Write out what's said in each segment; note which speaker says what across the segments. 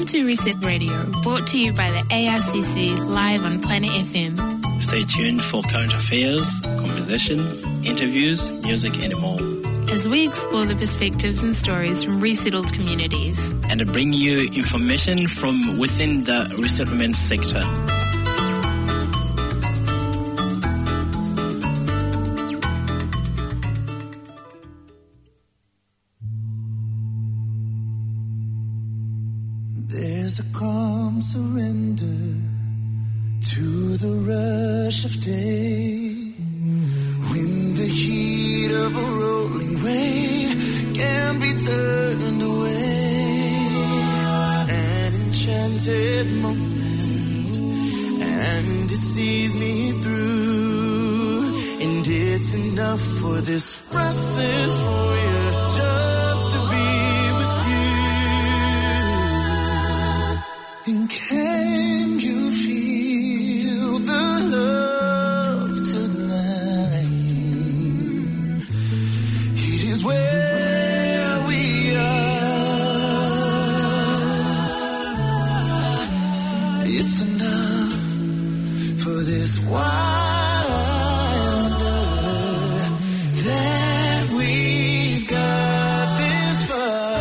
Speaker 1: to Reset Radio, brought to you by the ARCC, live on Planet FM.
Speaker 2: Stay tuned for current affairs, conversation, interviews, music and more.
Speaker 1: As we explore the perspectives and stories from resettled communities.
Speaker 2: And bring you information from within the resettlement sector.
Speaker 3: There's a calm surrender to the rush of day, when the heat of a rolling wave can be turned away. An enchanted moment, and it sees me through, and it's enough for this restless warrior just to be with you. And can you feel the love tonight? It is where we are. It's enough for this wonder that we've got this far.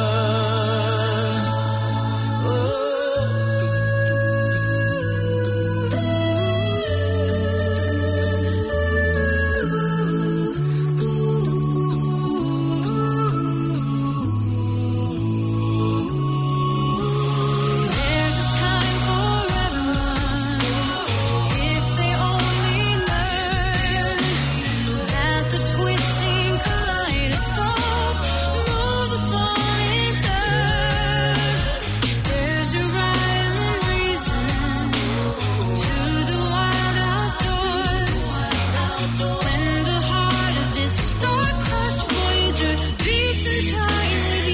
Speaker 4: There's a time for everyone, if they only learn that the twisting kaleidoscope moves us all in turn. There's a rhyme and reason to the wild outdoors, when the heart of this star-crossed voyager beats in time with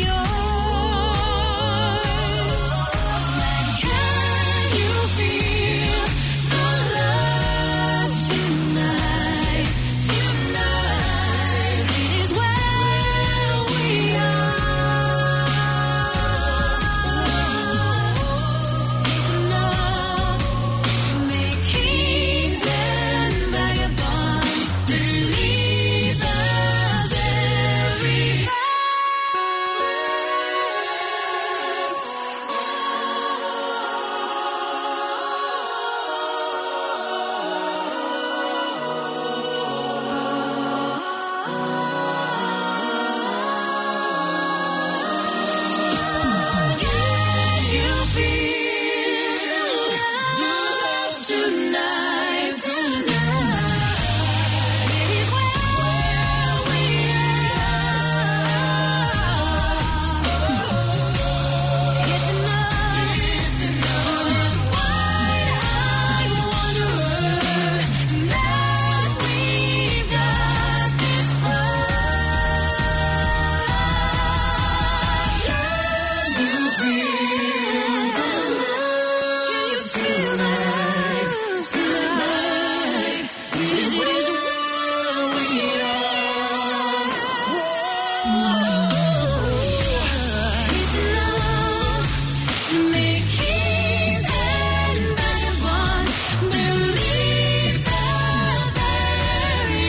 Speaker 4: yours. Can you feel the love tonight? Tonight, it is where we are. It's enough to make kings and vagabonds believe the very best. Can you feel love tonight? Tonight, it is where we are. It's enough for this wide-eyed wanderer that we've got this far. Can you feel the love tonight? Tonight, it is where we are. It's enough to make kings and vagabonds believe the very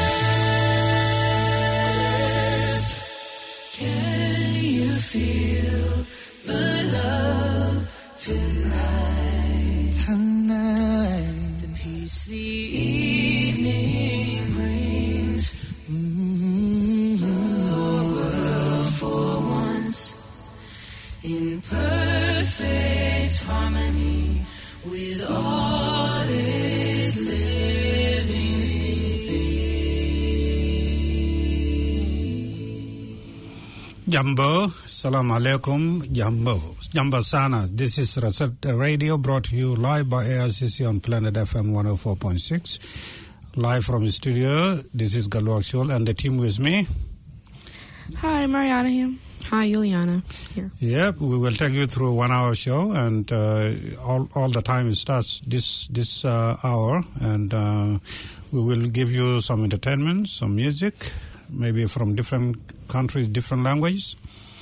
Speaker 4: best. Can you feel the love tonight?
Speaker 3: Tonight,
Speaker 4: The peace the evening brings. The world for once in perfect harmony with all its living things.
Speaker 5: Jambo, salam alaikum, Jambo. Jambo sana. This is Reset Radio, brought to you live by ARCC on Planet FM 104.6. Live from the studio, this is Galwak Shul and the team with me.
Speaker 1: Hi, Mariana here.
Speaker 6: Hi, Juliana here.
Speaker 5: Yep, we will take you through 1 hour show, and all the time it starts this hour, and we will give you some entertainment, some music, maybe from different countries, different languages.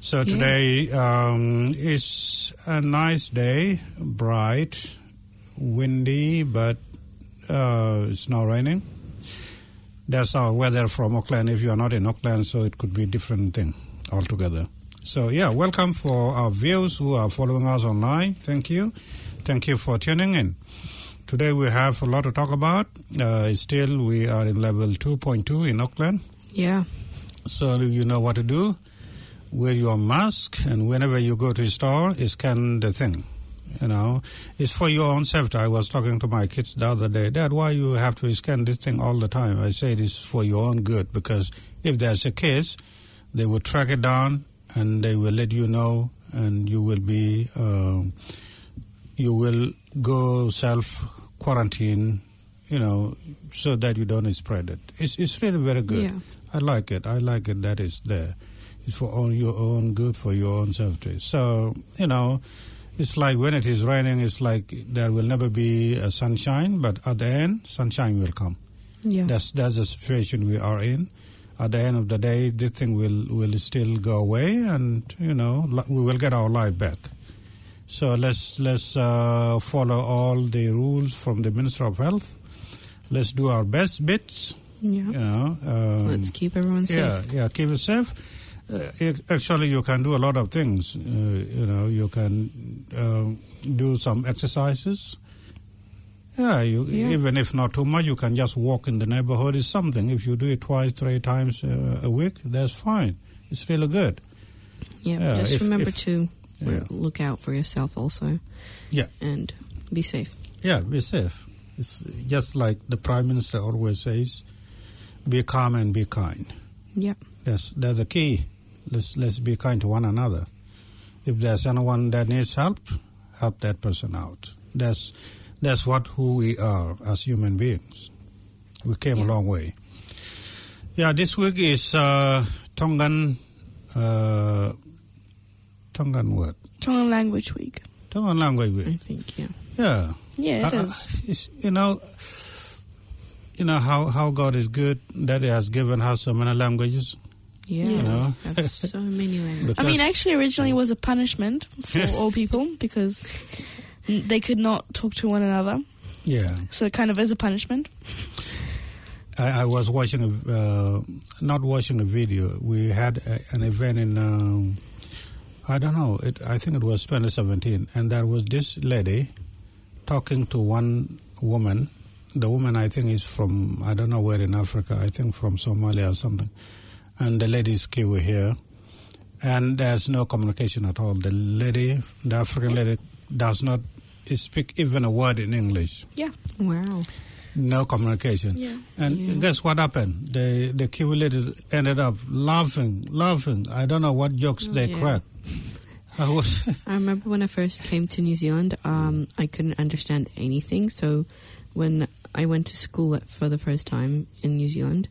Speaker 5: So today is a nice day, bright, windy, but it's not raining. That's our weather from Auckland. If you are not in Auckland, so it could be a different thing altogether. So, welcome for our viewers who are following us online. Thank you. Thank you for tuning in. Today we have a lot to talk about. Still, we are in level 2.2 in Auckland.
Speaker 6: Yeah.
Speaker 5: So you know what to do. Wear your mask, and whenever you go to a store, scan the thing. You know, it's for your own safety. I was talking to my kids the other day. Dad, why you have to scan this thing all the time? I say it is for your own good, because if there's a case, they will track it down and they will let you know, and you will be, you will go self-quarantine, you know, so that you don't spread it. It's really very good.
Speaker 6: Yeah.
Speaker 5: I like it. That is there. It's for your own good, for your own safety. So, you know, it's like when it is raining, it's like there will never be a sunshine, but at the end, sunshine will come.
Speaker 6: Yeah.
Speaker 5: That's the situation we are in. At the end of the day, this thing will still go away, and, you know, we will get our life back. So let's follow all the rules from the Minister of Health. Let's do our best bits.
Speaker 6: Yeah.
Speaker 5: You know,
Speaker 6: let's keep everyone safe.
Speaker 5: Yeah, keep it safe. Actually, you can do a lot of things. You know, you can do some exercises. Even if not too much, you can just walk in the neighborhood. It's something. If you do it 2-3 times a week, that's fine. It's really good.
Speaker 6: Yeah, just remember to look out for yourself also.
Speaker 5: Yeah.
Speaker 6: And be safe.
Speaker 5: Yeah, be safe. It's just like the Prime Minister always says, be calm and be kind.
Speaker 6: Yeah.
Speaker 5: That's the key. Let's be kind to one another. If there's anyone that needs help that person out. That's who we are as human beings. We came a long way. Yeah, this week is Tongan what?
Speaker 7: Tongan Language Week.
Speaker 5: Tongan Language Week.
Speaker 6: I think, yeah.
Speaker 5: Yeah.
Speaker 7: Yeah, it is.
Speaker 5: You know how God is good that He has given us so many languages.
Speaker 6: Yeah,
Speaker 5: you know?
Speaker 6: That's so many languages.
Speaker 7: I mean, actually, originally it was a punishment for all people because they could not talk to one another.
Speaker 5: Yeah.
Speaker 7: So it kind of is a punishment.
Speaker 5: I was watching not watching a video. We had an event in, I don't know, I think it was 2017, and there was this lady talking to one woman. The woman, I think, is from, I don't know where in Africa, I think from Somalia or something. And the lady is Kiwi here. And there's no communication at all. The African lady, does not speak even a word in English.
Speaker 7: Yeah.
Speaker 6: Wow.
Speaker 5: No communication.
Speaker 7: Yeah.
Speaker 5: And guess what happened? The Kiwi lady ended up laughing. I don't know what jokes they cracked.
Speaker 6: I remember when I first came to New Zealand, I couldn't understand anything. So when I went to school for the first time in New Zealand,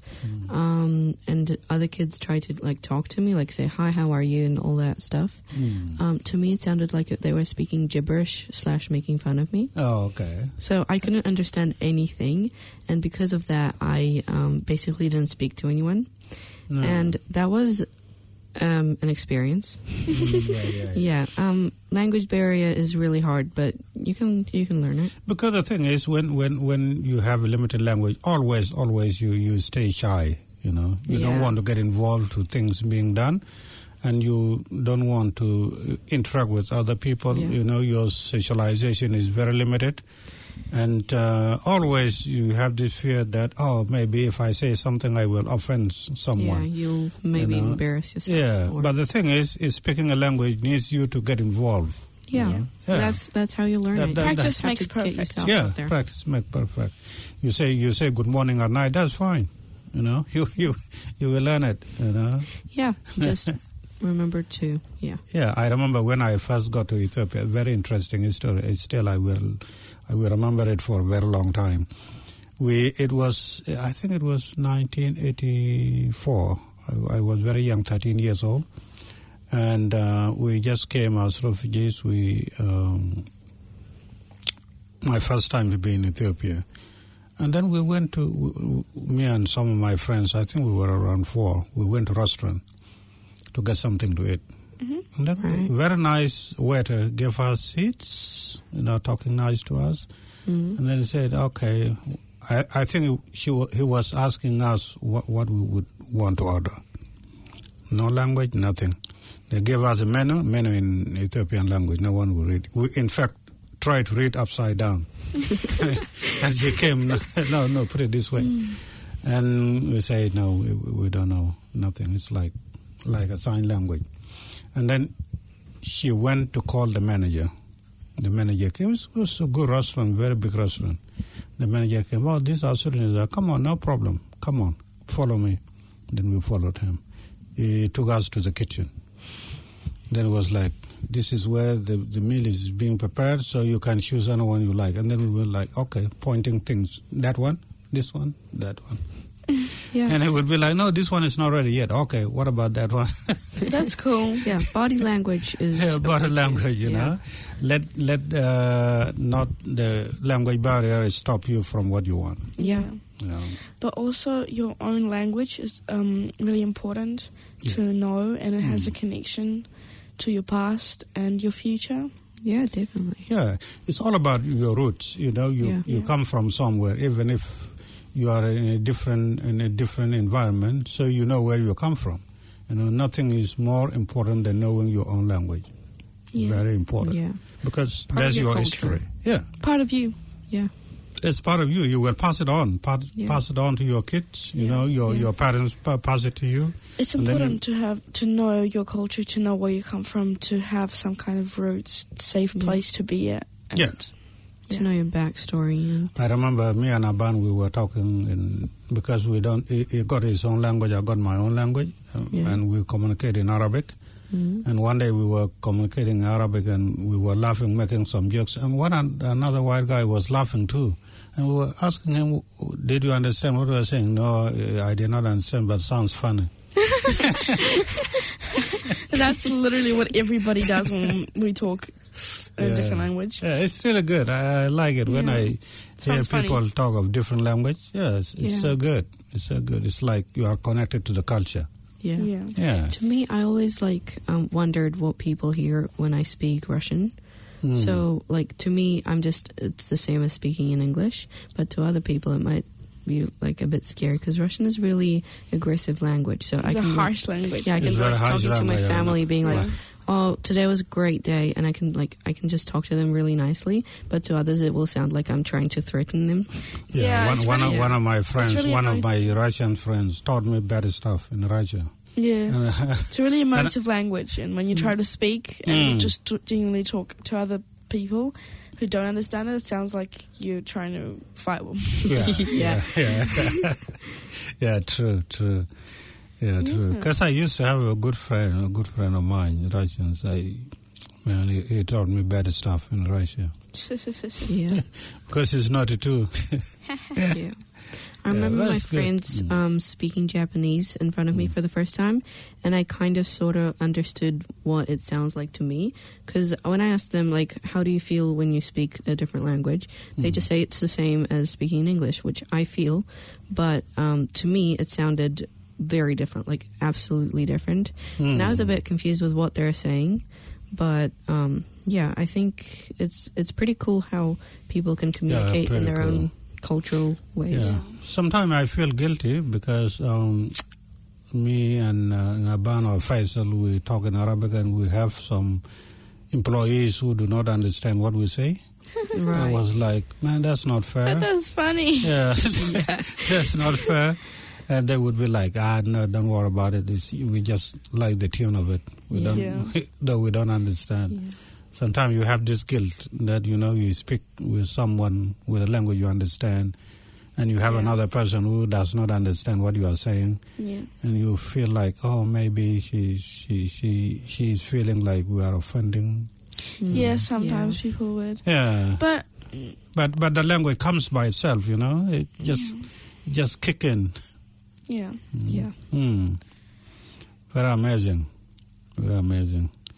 Speaker 6: and other kids tried to talk to me, say, hi, how are you, and all that stuff. To me, it sounded like they were speaking gibberish / making fun of me.
Speaker 5: Oh, okay.
Speaker 6: So I couldn't understand anything, and because of that, I basically didn't speak to anyone. No. And that was an experience. Yeah. Language barrier is really hard, but you can learn it.
Speaker 5: Because the thing is, when you have a limited language, always you stay shy. You know, you don't want to get involved with things being done, and you don't want to interact with other people.
Speaker 6: Yeah.
Speaker 5: You know, your socialization is very limited. And always you have this fear that, maybe if I say something, I will offend someone.
Speaker 6: Yeah, you'll maybe embarrass yourself.
Speaker 5: Yeah, but the thing is speaking a language needs you to get involved.
Speaker 6: Yeah,
Speaker 5: you know? Yeah.
Speaker 6: That's how you learn it.
Speaker 7: Practice makes perfect.
Speaker 5: Yeah, practice makes perfect. You say good morning at night, that's fine. You know, you will learn it, you know.
Speaker 6: Yeah, just remember to,
Speaker 5: Yeah, I remember when I first got to Ethiopia, a very interesting story. Still, I will remember it for a very long time. I think it was 1984. I was very young, 13 years old. And we just came as refugees. My first time to be in Ethiopia. And then we went to, me and some of my friends, I think we were around 4, we went to a restaurant to get something to eat. And then very nice waiter gave us seats, talking nice to us. And then he said, okay, I think he was asking us what we would want to order. No language, nothing. They gave us a menu in Ethiopian language. No one would read. We, in fact, tried to read upside down. And he came, no, put it this way. And we said, no, we don't know nothing. It's like a sign language. And then she went to call the manager. The manager came. It was a good restaurant, very big restaurant. The manager came, oh, these are Sudanese. Come on, no problem. Come on, follow me. Then we followed him. He took us to the kitchen. Then it was like, this is where the meal is being prepared, so you can choose anyone you like. And then we were like, okay, pointing things. That one, this one, that one.
Speaker 6: Yeah.
Speaker 5: And he would be like, no, this one is not ready yet. Okay, what about that one?
Speaker 6: That's cool. Yeah, body language is...
Speaker 5: body language, you know. Let not the language barrier stop you from what you want.
Speaker 6: Yeah.
Speaker 5: You know.
Speaker 7: But also your own language is really important to know, and it has a connection to your past and your future.
Speaker 6: Yeah, definitely.
Speaker 5: Yeah, it's all about your roots. You come from somewhere, even if you are in a different environment, so you know where you come from. Nothing is more important than knowing your own language.
Speaker 7: Yeah.
Speaker 5: Very important.
Speaker 6: Yeah.
Speaker 5: Because
Speaker 6: part
Speaker 5: that's
Speaker 6: of your
Speaker 5: history. Yeah.
Speaker 7: Part of you.
Speaker 6: Yeah.
Speaker 5: It's part of you. You will pass it on. Pass it on to your kids. Your parents pass it to you.
Speaker 7: It's important to know your culture, to know where you come from, to have some kind of roots, safe place to be at.
Speaker 6: To know your backstory.
Speaker 5: I remember me and Aban, we were talking because we don't. He got his own language, I got my own language, and we communicate in Arabic. And one day we were communicating in Arabic, and we were laughing, making some jokes. And another white guy was laughing too. And we were asking him, did you understand what we were saying? No, I did not understand, but sounds funny.
Speaker 7: That's literally what everybody does when we talk a different language.
Speaker 5: Yeah, it's really good. I like it when I hear people talk of different language. Yeah, it's so good. It's so good. It's like you are connected to the culture. Yeah.
Speaker 6: To me, I always wondered what people hear when I speak Russian. So, to me, it's the same as speaking in English, but to other people it might be, a bit scary, because Russian is really aggressive language. So
Speaker 7: it's a harsh language.
Speaker 6: Yeah, I can talking to my family, being like, oh, today was a great day, and I can just talk to them really nicely, but to others it will sound like I'm trying to threaten them.
Speaker 5: One of my friends, one of my Russian friends taught me bad stuff in Russia.
Speaker 7: Yeah, it's a really emotive language, and when you try to speak and you just genuinely talk to other people who don't understand it, it sounds like you're trying to fight them.
Speaker 5: Yeah, true. Yeah, true. Because I used to have a good friend of mine, Russians. He taught me bad stuff in Russia.
Speaker 6: Yeah,
Speaker 5: because he's naughty too.
Speaker 6: Yeah. I remember my friends speaking Japanese in front of me for the first time, and I kind of sort of understood what it sounds like to me. Because when I asked them, how do you feel when you speak a different language, they just say it's the same as speaking English, which I feel. But to me, it sounded very different, absolutely different. And I was a bit confused with what they're saying. But, I think it's pretty cool how people can communicate in their own cultural ways.
Speaker 5: Yeah. Sometimes I feel guilty because me and Naban or Faisal, we talk in Arabic, and we have some employees who do not understand what we say.
Speaker 6: Right.
Speaker 5: I was like, man, that's not fair.
Speaker 7: But that's funny.
Speaker 5: Yeah, that's not fair. And they would be like, no, don't worry about it. We just like the tune of it. Though we don't understand. Yeah. Sometimes you have this guilt that, you speak with someone with a language you understand, and you have another person who does not understand what you are saying. Yeah. And you feel like, oh, maybe she's feeling like we are offending.
Speaker 7: Yeah, sometimes people would.
Speaker 5: Yeah. But the language comes by itself, It just kick in.
Speaker 7: Yeah.
Speaker 6: Yeah.
Speaker 5: Very amazing. Very amazing.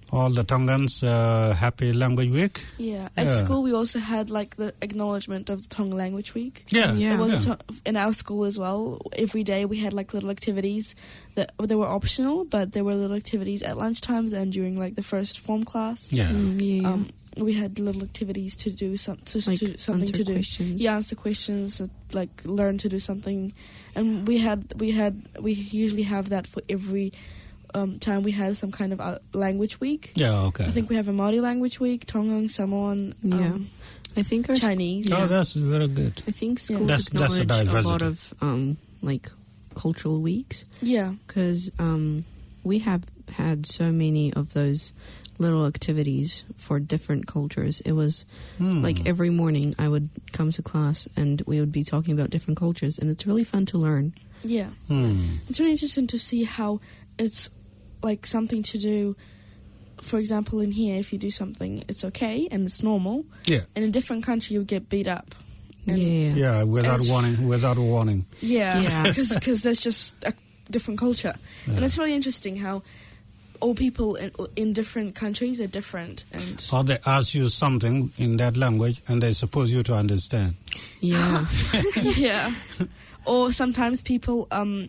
Speaker 5: all the Tongans happy language week.
Speaker 7: Yeah. At school, we also had like the acknowledgement of the Tonga Language Week.
Speaker 5: Yeah.
Speaker 7: It was in our school as well. Every day we had like little activities that they were optional, but there were little activities at lunchtimes and during like the first form class.
Speaker 5: Yeah.
Speaker 7: We had little activities to do something to do.
Speaker 6: Questions.
Speaker 7: Yeah, answer questions, like learn to do something, and we usually have that for every time we had some kind of language week.
Speaker 5: Yeah, okay.
Speaker 7: I think we have a Māori language week, Tongan, Samoan,
Speaker 6: I think
Speaker 7: Chinese.
Speaker 5: Oh, that's very good.
Speaker 6: I think schools
Speaker 5: That's a
Speaker 6: acknowledge a lot
Speaker 5: diversity.
Speaker 6: of like cultural weeks.
Speaker 7: Yeah.
Speaker 6: Because we have had so many of those little activities for different cultures. It was like every morning I would come to class and we would be talking about different cultures, and it's really fun to learn.
Speaker 7: Yeah. It's really interesting to see how it's like something to do. For example, in here, if you do something, it's okay and it's normal.
Speaker 5: Yeah.
Speaker 7: In a different country, you get beat up. And
Speaker 6: Yeah.
Speaker 5: Without warning.
Speaker 7: Yeah, because there's just a different culture.
Speaker 5: Yeah.
Speaker 7: And it's really interesting how all people in different countries are different.
Speaker 5: Or they ask you something in that language and they suppose you to understand.
Speaker 6: Yeah.
Speaker 7: Yeah. Or sometimes people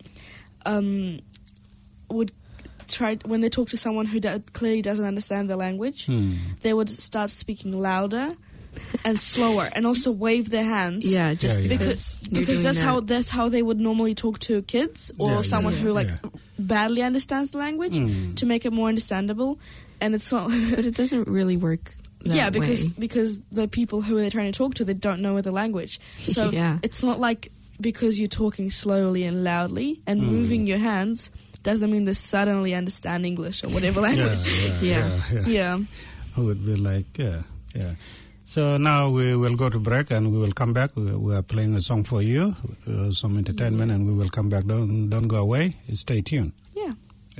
Speaker 7: would try, when they talk to someone who clearly doesn't understand the language, they would start speaking louder and slower, and also wave their hands.
Speaker 6: Yeah, just
Speaker 7: because that's how they would normally talk to kids or someone who badly understands the language to make it more understandable. And it's not,
Speaker 6: but it doesn't really work. That
Speaker 7: because the people who they're trying to talk to, they don't know the language. So it's not like because you're talking slowly and loudly and moving your hands doesn't mean they suddenly understand English or whatever language.
Speaker 5: Yeah. I would be like, yeah. So now we will go to break and we will come back. We are playing a song for you, some entertainment, and we will come back. Don't go away. Stay tuned.
Speaker 7: Yeah.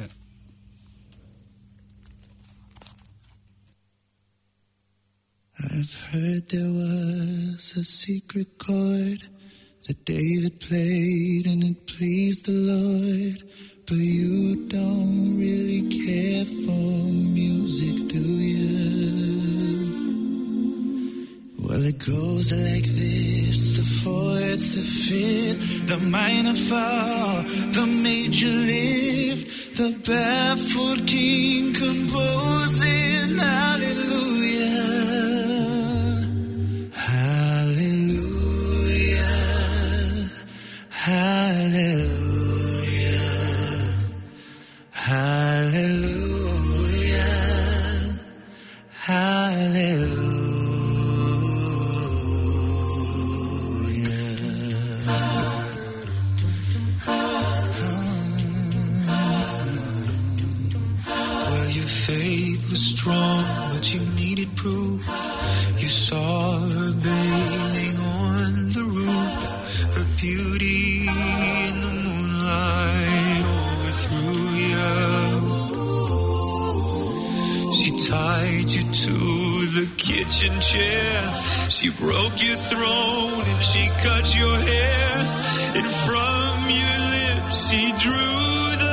Speaker 3: I've heard there was a secret chord that David played and it pleased the Lord. But you don't really care for music, do you? Well, it goes like this: the fourth, the fifth, the minor fall, the major lift, the baffled king composing hallelujah, hallelujah, hallelujah, hallelujah, hallelujah. Faith was strong, but you needed proof. You saw her bathing on the roof, her beauty in the moonlight overthrew you. She tied you to the kitchen chair, she broke your throne and she cut your hair, and from your lips she drew the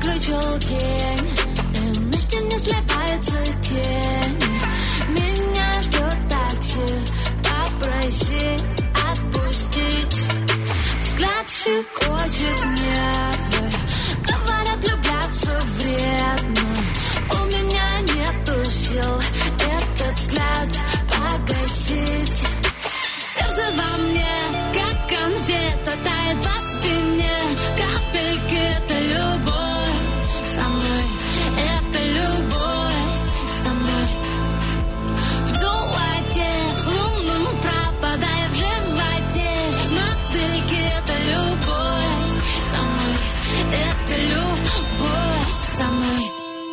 Speaker 8: выключил день, и на стене сливается тень. Меня ждет такси, попроси отпустить. Взгляд щекочет нервы, говорят, влюбляться вредно. У меня нету сил этот взгляд погасить. Сердце во мне, как конфета, тает по спине. Капельки — это любовь со мной, это любовь со мной. В золоте лунном пропадая в животе. Мотыльки — это любовь со мной, это любовь со мной.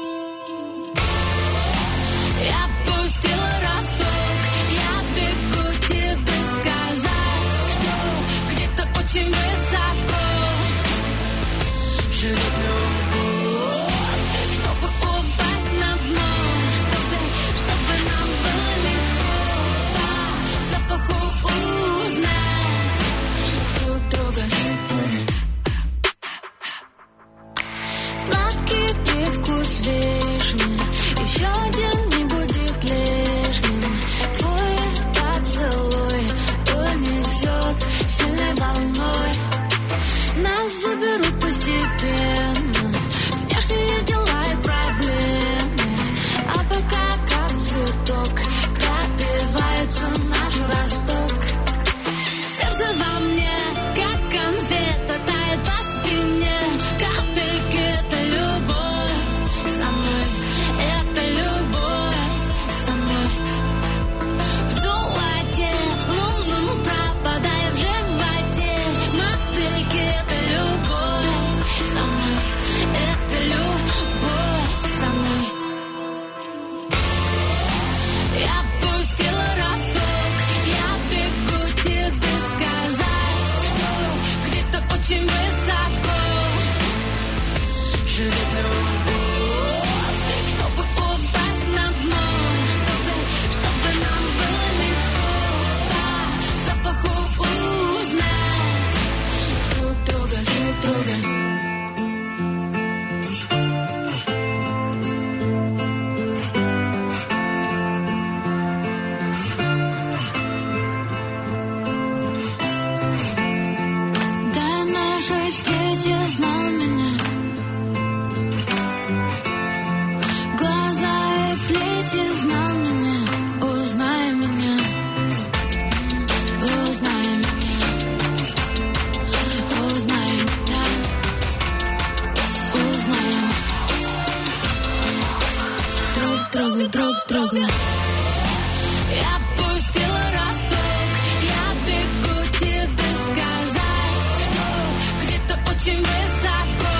Speaker 8: Я пустила росток, я бегу тебе сказать, что где-то очень высоко живет любовь, чтобы упасть на дно, чтобы нам было легко по запаху узнать друг друга. Сладкий привкус вишни, еще один не будет лишним. Твой поцелуй унесет сильной волной. Нас заберут постепенно внешние дела и проблемы. А пока как цветок пропивается наш росток. Сердце во мне, как конфета, тает по спине. Капельки — это любовь со мной, это любовь со мной. В золоте лунном пропадая в животе. Мотыльки — это любовь со мной, это любовь со мной. Я пустила росток, я бегу тебе сказать, что где-то очень высоко живет любовь, чтобы упасть на дно, чтобы нам было легко по запаху узнать друг друга, друг друга. До нашей встречи знал меня. Глаза и плечи знал меня. Узнай меня. Узнай меня. Узнай меня. Узнаем друг друга, друг друга. Я пустила росток, я бегу тебе сказать, что где-то очень высоко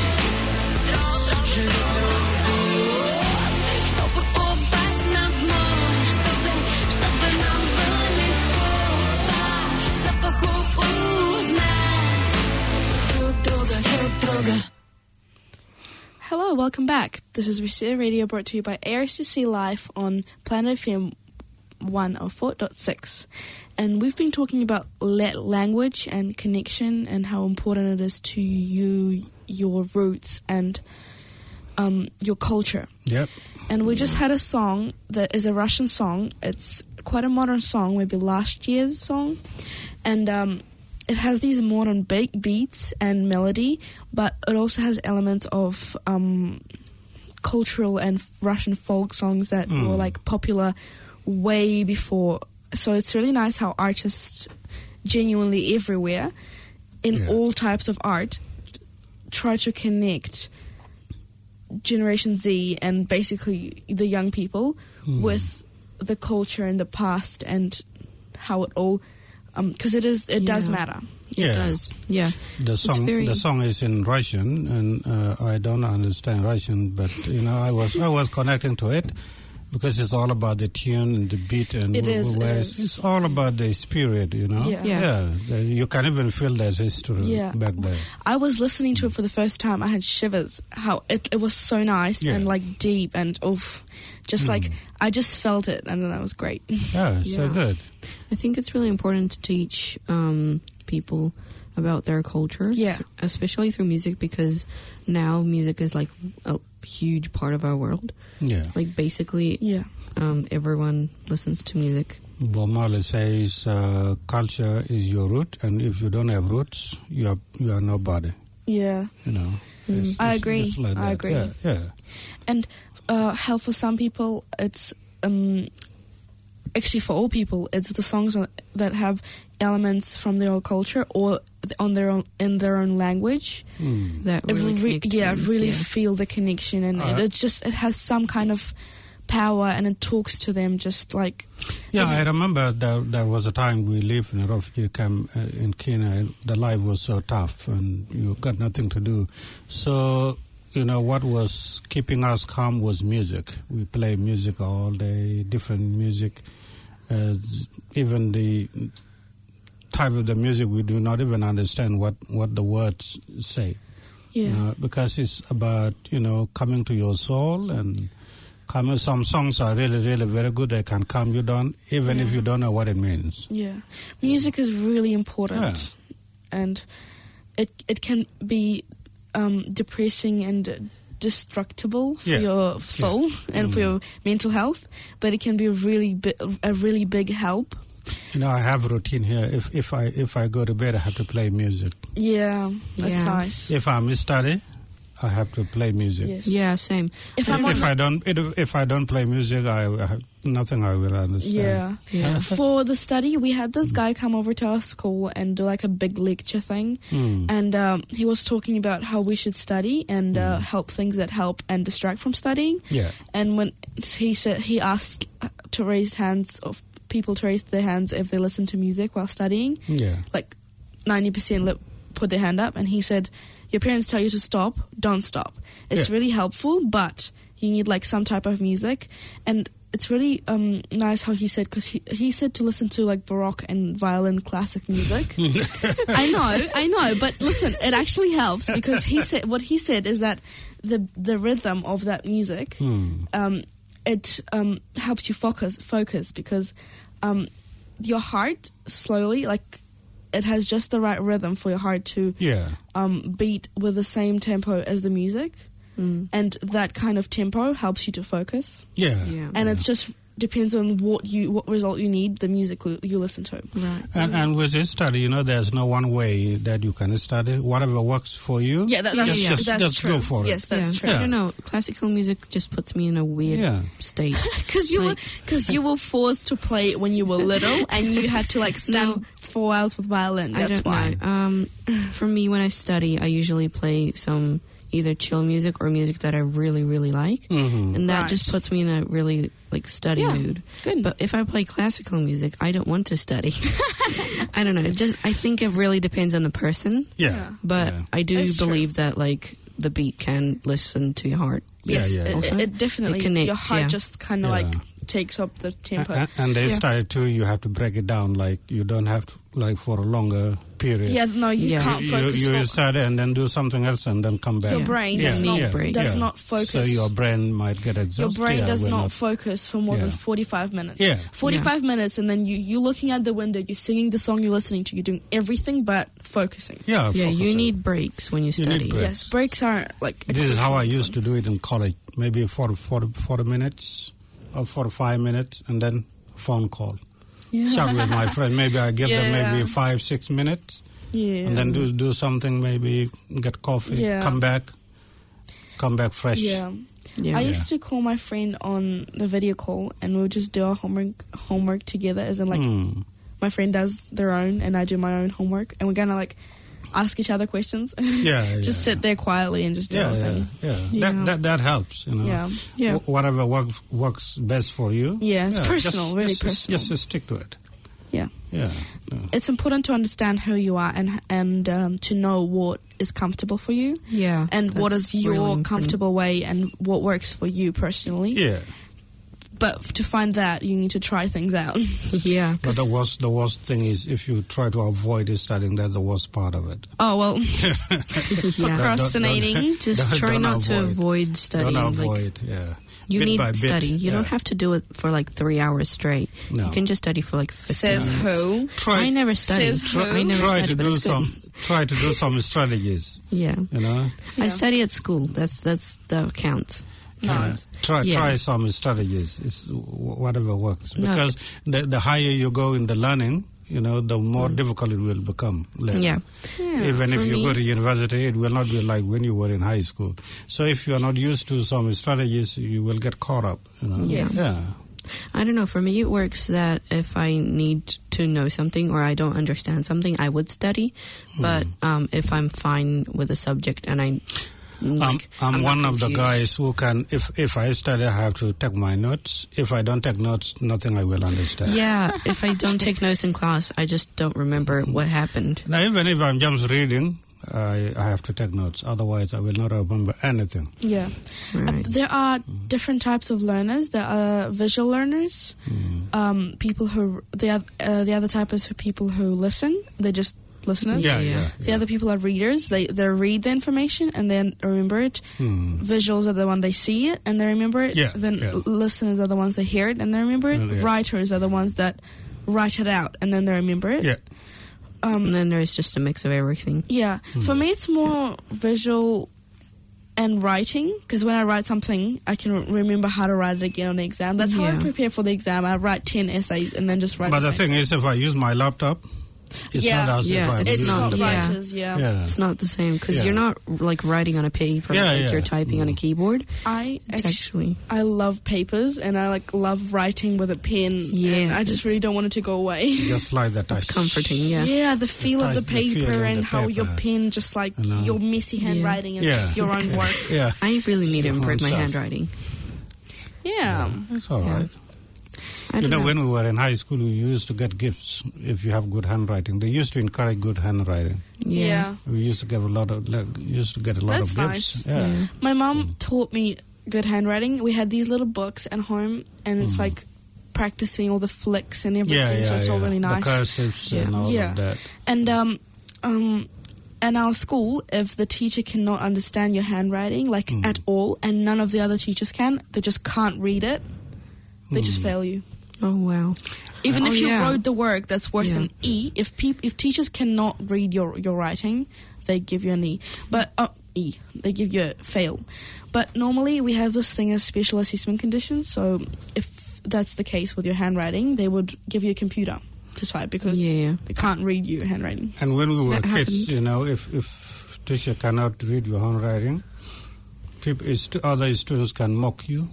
Speaker 8: живет любовь, чтобы упасть на дно, чтобы нам было легко по запаху узнать друг друга, друг друга.
Speaker 7: Hello, welcome back. This is Reseda Radio, brought to you by ARCC Live on Planet FM 104.6. And we've been talking about language and connection and how important it is to you, your roots and your culture.
Speaker 5: Yep.
Speaker 7: And we just had a song that is a Russian song. It's quite a modern song, maybe last year's song. And it has these modern beats and melody, but it also has elements of cultural and Russian folk songs that were like popular way before. So it's really nice how artists genuinely everywhere in all types of art try to connect Generation Z and basically the young people with the culture and the past and how it all, because it does matter.
Speaker 6: It does. Yeah.
Speaker 5: The song is in Russian, and I don't understand Russian, but I was connecting to it because it's all about the tune and the beat, and it's all about the spirit. Yeah. You can even feel that history back there.
Speaker 7: I was listening to it for the first time. I had shivers. How it was so nice and like deep and just like I just felt it, and that was great.
Speaker 5: Yeah, so good.
Speaker 6: I think it's really important to teach people about their culture.
Speaker 7: Yeah.
Speaker 6: Especially through music, because now music is like a huge part of our world.
Speaker 5: Yeah.
Speaker 6: Like basically, everyone listens to music.
Speaker 5: Bob Marley says culture is your root, and if you don't have roots, you are nobody.
Speaker 7: Yeah.
Speaker 5: You know.
Speaker 7: I agree.
Speaker 5: It's like
Speaker 7: I
Speaker 5: that.
Speaker 7: agree.
Speaker 5: Yeah.
Speaker 7: And how for some people it's actually for all people it's the songs that have elements from their own culture or in their own language
Speaker 6: that really
Speaker 7: feel the connection, and it has some kind of power, and it talks to them just like...
Speaker 5: Yeah, I remember there was a time we lived in a refugee camp in Kenya, and the life was so tough and you got nothing to do. So, you know, what was keeping us calm was music. We play music all day, different music. Even the type of the music, we do not even understand what the words say.
Speaker 7: Yeah.
Speaker 5: You know, because it's about, you know, coming to your soul, and some songs are really, really very good. They can calm you down, even if you don't know what it means.
Speaker 7: Yeah. Music is really important. And it can be depressing and destructible for your soul and for your mental health, but it can be a really big help.
Speaker 5: You know, I have a routine here. If I go to bed, I have to play music.
Speaker 7: Yeah, that's nice.
Speaker 5: If I'm studying, I have to play music.
Speaker 7: Yes.
Speaker 6: Yeah, same.
Speaker 5: If I don't play music, I have nothing I will understand.
Speaker 7: Yeah. For the study, we had this guy come over to our school and do like a big lecture thing, and he was talking about how we should study and help things that help and distract from studying.
Speaker 5: Yeah.
Speaker 7: And when he asked to raise hands of people to raise their hands if they listen to music while studying.
Speaker 5: Yeah.
Speaker 7: Like 90% put their hand up, and he said, your parents tell you to stop, don't stop. It's really helpful, but you need like some type of music. And it's really nice how he said, because he said to listen to like Baroque and violin classic music. I know, but listen, it actually helps, because what he said is that the rhythm of that music, it helps you focus because your heart slowly, like, it has just the right rhythm for your heart to beat with the same tempo as the music. And that kind of tempo helps you to focus. And it's just depends on what result you need, the music you listen to.
Speaker 6: Right.
Speaker 5: And with this study, you know, there's no one way that you can study. Whatever works for you,
Speaker 7: that's true.
Speaker 5: Go for it.
Speaker 7: Yes, that's true.
Speaker 6: I don't know. Classical music just puts me in a weird state.
Speaker 7: Because you were forced to play it when you were little, and you had to like stand 4 hours with violin. That's why.
Speaker 6: For me, when I study, I usually play some either chill music or music that I really, really like. And that just puts me in a really like study mood.
Speaker 7: Good.
Speaker 6: But if I play classical music, I don't want to study. I don't know. I think it really depends on the person. But I do believe that like the beat can listen to your heart.
Speaker 7: Yes, it definitely
Speaker 6: connects,
Speaker 7: your heart just kind of like takes up the tempo.
Speaker 5: And they started too, you have to break it down, like you don't have to, like for a longer period.
Speaker 7: Yeah, no, you can't focus.
Speaker 5: You start and then do something else and then come back.
Speaker 7: Your brain does not focus.
Speaker 5: So your brain might get exhausted.
Speaker 7: Your brain does not focus for more than 45 minutes. 45 minutes, and then you're looking at the window, you're singing the song you're listening to, you're doing everything but focusing.
Speaker 6: You need breaks when you study.
Speaker 7: Yes, breaks aren't like...
Speaker 5: This is how I used to do it in college, maybe 40 minutes or 45 minutes, and then phone call. Chat with my friend. Maybe I give them maybe 5-6 minutes, and then do something. Maybe get coffee. Come back fresh.
Speaker 7: I used to call my friend on the video call, and we would just do our homework together. As in, like, my friend does their own, and I do my own homework, and we're gonna like ask each other questions. Just sit there quietly and just do our thing.
Speaker 5: That helps, you know. Whatever works best for you.
Speaker 7: It's personal, really personal.
Speaker 5: Just stick to it.
Speaker 7: It's important to understand who you are and to know what is comfortable for you. And what is your really comfortable way and what works for you personally. But to find that, you need to try things out.
Speaker 5: But the worst thing is if you try to avoid studying, that's the worst part of it.
Speaker 7: Oh, well, procrastinating.
Speaker 6: Just try not to avoid studying.
Speaker 5: Don't avoid,
Speaker 6: You
Speaker 5: bit
Speaker 6: need study. You don't have to do it for like 3 hours straight. No. You can just study for like 15 minutes.
Speaker 7: Says who?
Speaker 6: I never studied.
Speaker 7: Says who?
Speaker 6: I never studied, but it's good.
Speaker 5: try to do some strategies.
Speaker 6: Yeah.
Speaker 5: You know?
Speaker 6: I study at school. That's the count.
Speaker 5: Try some strategies. It's whatever works. Because the higher you go in the learning, you know, the more difficult it will become later.
Speaker 6: Yeah.
Speaker 5: Even if you go to university, it will not be like when you were in high school. So if you are not used to some strategies, you will get caught up. You know? Yeah.
Speaker 6: I don't know. For me, it works that if I need to know something or I don't understand something, I would study. But if I'm fine with the subject and I'm
Speaker 5: one of the guys who can, if I study, I have to take my notes. If I don't take notes, nothing I will understand.
Speaker 6: Yeah, if I don't take notes in class, I just don't remember what happened.
Speaker 5: Now, even if I'm just reading, I have to take notes. Otherwise, I will not remember anything.
Speaker 7: Yeah.
Speaker 6: Right.
Speaker 7: There are different types of learners. There are visual learners. People who, the other type is people who listen. They're just listeners. The other people are readers. They read the information and then remember it. Visuals are the one they see it and they remember it. Listeners are the ones that hear it and they remember it. Writers are the ones that write it out and then they remember it.
Speaker 6: And then there's just a mix of everything.
Speaker 7: For me it's more visual and writing, because when I write something I can remember how to write it again on the exam. That's how I prepare for the exam. I write 10 essays and then just write.
Speaker 5: But the thing is, if I use my laptop, it's not as if I'm
Speaker 7: it's
Speaker 5: using
Speaker 7: not
Speaker 5: the
Speaker 7: writers.
Speaker 6: It's not the same because you're not like writing on a paper, you're typing on a keyboard.
Speaker 7: I love papers and I love writing with a pen. And I just really don't want it to go away.
Speaker 5: Just like that.
Speaker 6: It's comforting.
Speaker 7: The feel of the paper and how your pen just your messy handwriting and just your own work.
Speaker 6: I really need to improve my handwriting.
Speaker 5: It's all right. You know, when we were in high school, we used to get gifts if you have good handwriting. They used to encourage good handwriting. We used to get a lot of
Speaker 7: That's
Speaker 5: gifts.
Speaker 7: Nice. My mom taught me good handwriting. We had these little books at home, and it's like practicing all the flicks and everything. So it's all really nice.
Speaker 5: The cursives and all of that.
Speaker 7: And in our school, if the teacher cannot understand your handwriting at all, and none of the other teachers can, they just can't read it. They just fail you.
Speaker 6: Oh, wow.
Speaker 7: Even if you wrote the work, that's worth an E. If teachers cannot read your writing, they give you an E. But E. They give you a fail. But normally we have this thing as special assessment conditions. So if that's the case with your handwriting, they would give you a computer to type because they can't read your handwriting.
Speaker 5: And when we were kids, you know, if teacher cannot read your handwriting, other students can mock you.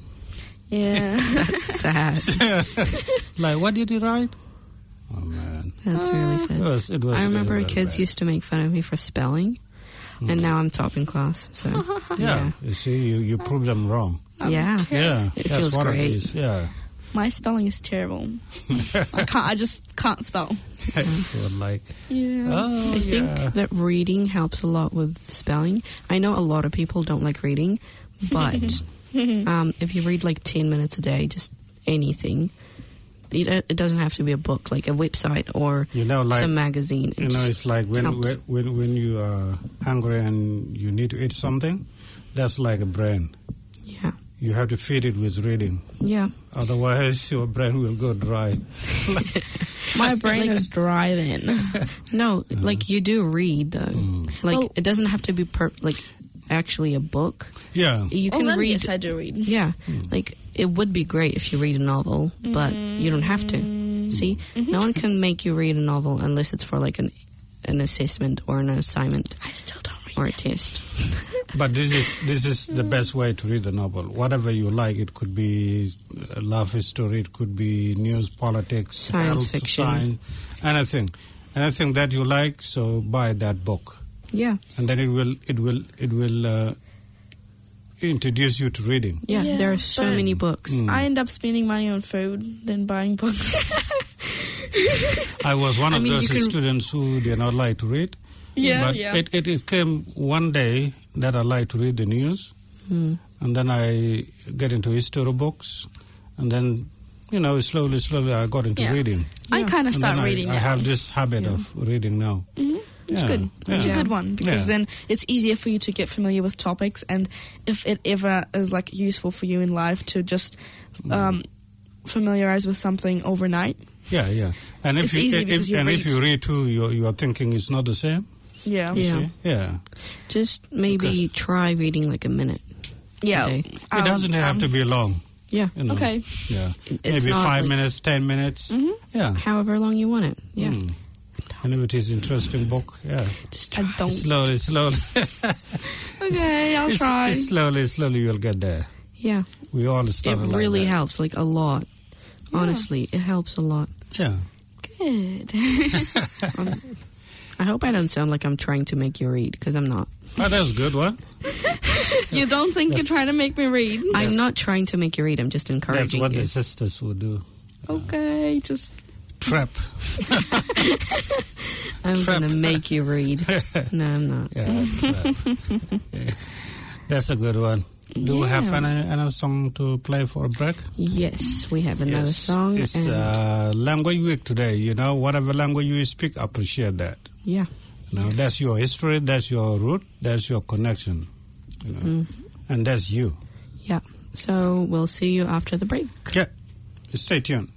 Speaker 6: That's sad.
Speaker 5: Like, what did you write? Oh, man.
Speaker 6: That's really sad.
Speaker 5: It was
Speaker 6: I remember
Speaker 5: really
Speaker 6: kids used to make fun of me for spelling, and now I'm top in class. So
Speaker 5: you see, you prove them wrong.
Speaker 6: It feels
Speaker 5: what
Speaker 6: great.
Speaker 5: It is.
Speaker 7: My spelling is terrible. I just can't spell.
Speaker 6: I think that reading helps a lot with spelling. I know a lot of people don't like reading, but if you read 10 minutes a day, just anything, it doesn't have to be a book, like a website or some magazine.
Speaker 5: It's like when you are hungry and you need to eat something, that's like a brain. You have to feed it with reading. Otherwise, your brain will go dry.
Speaker 7: My brain is dry then.
Speaker 6: No, you do read, though. It doesn't have to be actually a book. You can read.
Speaker 7: Yes, I do read.
Speaker 6: It would be great if you read a novel, but you don't have to. See, no one can make you read a novel unless it's for an assessment or an assignment.
Speaker 7: I still don't read
Speaker 6: or a test.
Speaker 5: But this is the best way to read a novel. Whatever you like, it could be a love story, it could be news, politics,
Speaker 6: science fiction,
Speaker 5: anything that you like. So buy that book.
Speaker 6: Yeah,
Speaker 5: and then it will introduce you to reading.
Speaker 6: Yeah, there are so many books.
Speaker 7: I end up spending money on food than buying books.
Speaker 5: I was one of those students who did not like to read. It came one day that I like to read the news, and then I get into history books, and then slowly I got into reading.
Speaker 7: I kind of start reading now.
Speaker 5: I have this habit of reading now.
Speaker 7: It's good. It's a good one because then it's easier for you to get familiar with topics, and if it ever is useful for you in life to just familiarize with something overnight.
Speaker 5: And if you read too, your thinking is not the same.
Speaker 7: Yeah.
Speaker 5: Yeah.
Speaker 6: Just maybe try reading like a minute.
Speaker 7: Yeah.
Speaker 6: A day.
Speaker 5: It doesn't have to be long.
Speaker 6: Yeah.
Speaker 5: You know.
Speaker 7: Okay.
Speaker 5: Yeah.
Speaker 6: It's
Speaker 5: Maybe
Speaker 6: not
Speaker 5: 5
Speaker 6: like-
Speaker 5: minutes, 10 minutes. Yeah.
Speaker 6: However long you want it. Yeah.
Speaker 5: And if it is interesting book, yeah.
Speaker 6: Just
Speaker 7: I
Speaker 6: try.
Speaker 7: don't.
Speaker 5: Slowly.
Speaker 7: Okay, I'll try.
Speaker 5: Slowly you'll get there.
Speaker 6: Yeah.
Speaker 5: We all
Speaker 6: It
Speaker 5: started like
Speaker 6: really
Speaker 5: that.
Speaker 6: helps, like a lot. Honestly, it helps a lot.
Speaker 5: Yeah.
Speaker 7: Good.
Speaker 6: I hope I don't sound like I'm trying to make you read, because I'm not.
Speaker 5: Oh, that's good one.
Speaker 7: You don't think you're trying to make me read?
Speaker 6: I'm not trying to make you read. I'm just
Speaker 5: That's
Speaker 6: encouraging
Speaker 5: what
Speaker 6: you.
Speaker 5: the sisters would do.
Speaker 7: Okay, just...
Speaker 5: Trap.
Speaker 6: I'm going to make you read. No, I'm not.
Speaker 5: Yeah. That's a good one. Do we have another song to play for a break?
Speaker 6: Yes, we have another
Speaker 5: Yes.
Speaker 6: song.
Speaker 5: It's
Speaker 6: and
Speaker 5: language week today. You know, whatever language you speak, appreciate that.
Speaker 6: yeah.
Speaker 5: You know, that's your history, that's your root, that's your connection. You know, and that's you.
Speaker 6: Yeah. So we'll see you after the break.
Speaker 5: Yeah. Stay tuned.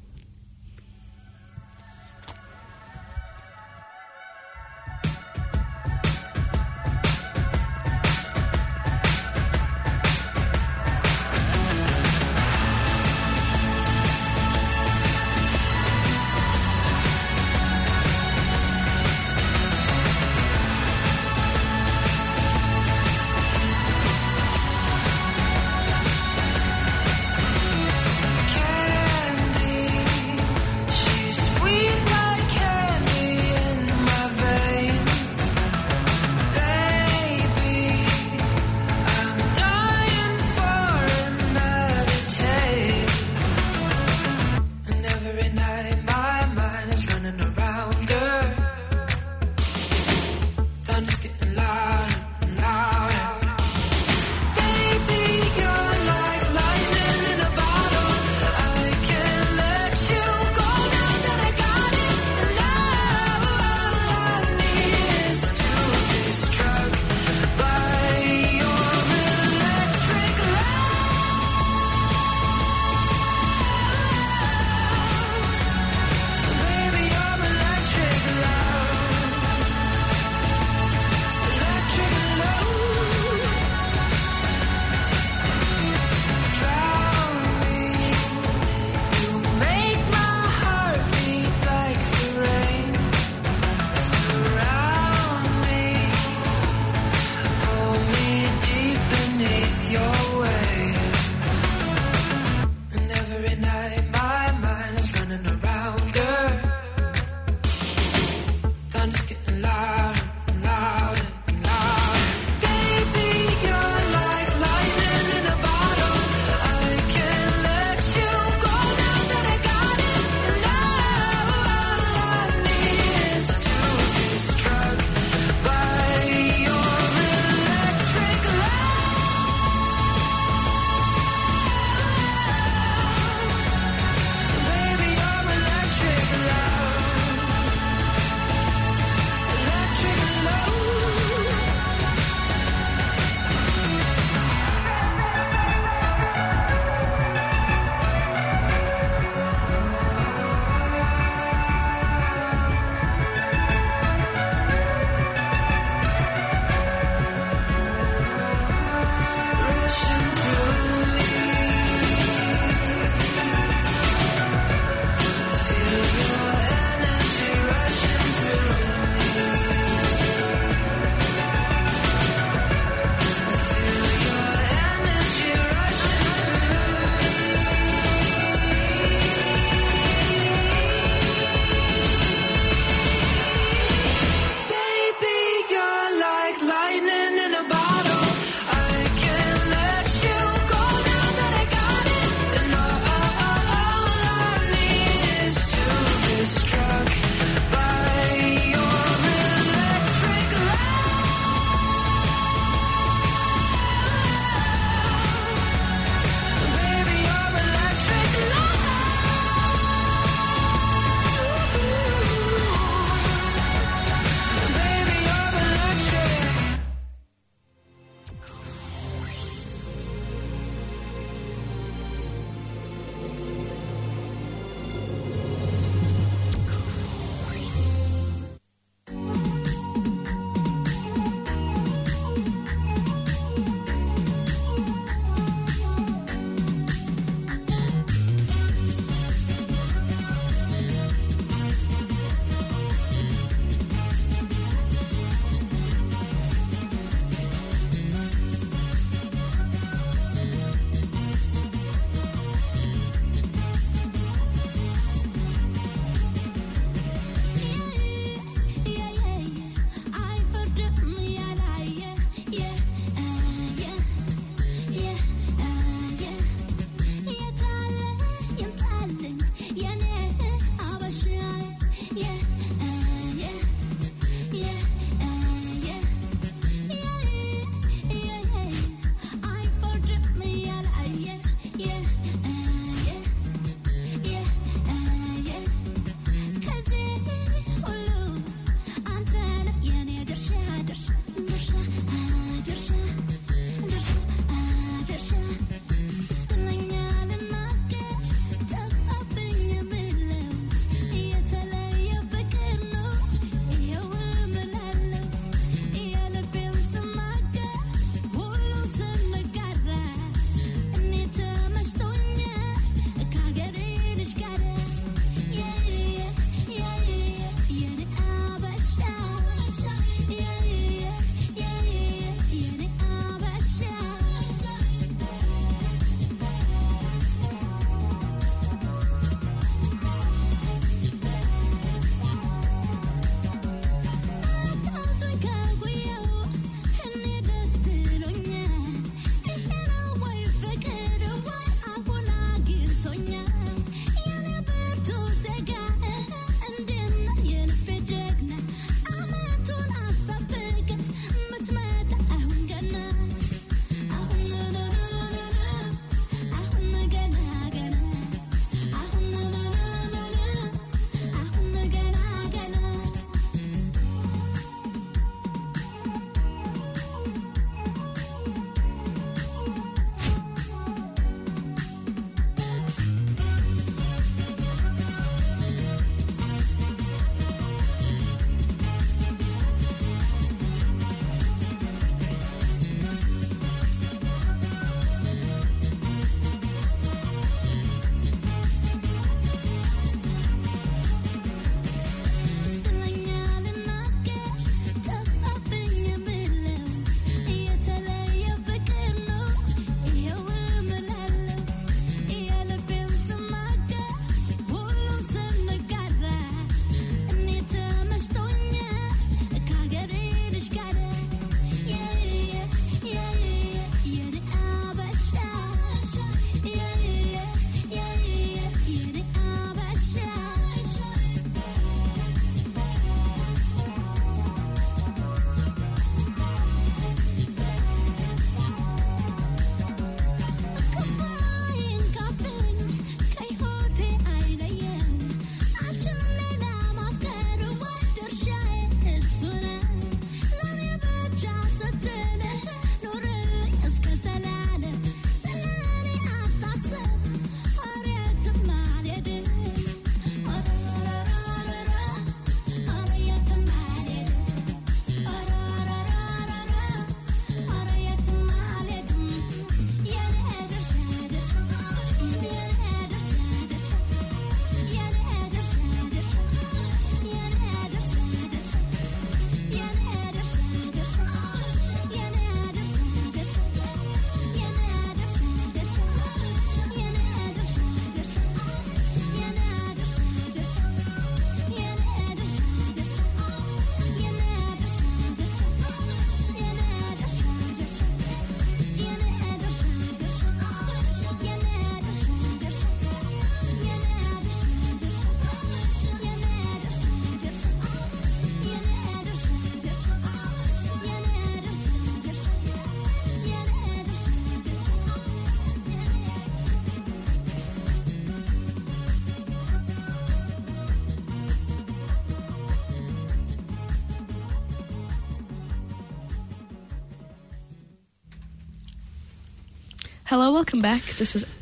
Speaker 7: Hello, welcome back. This is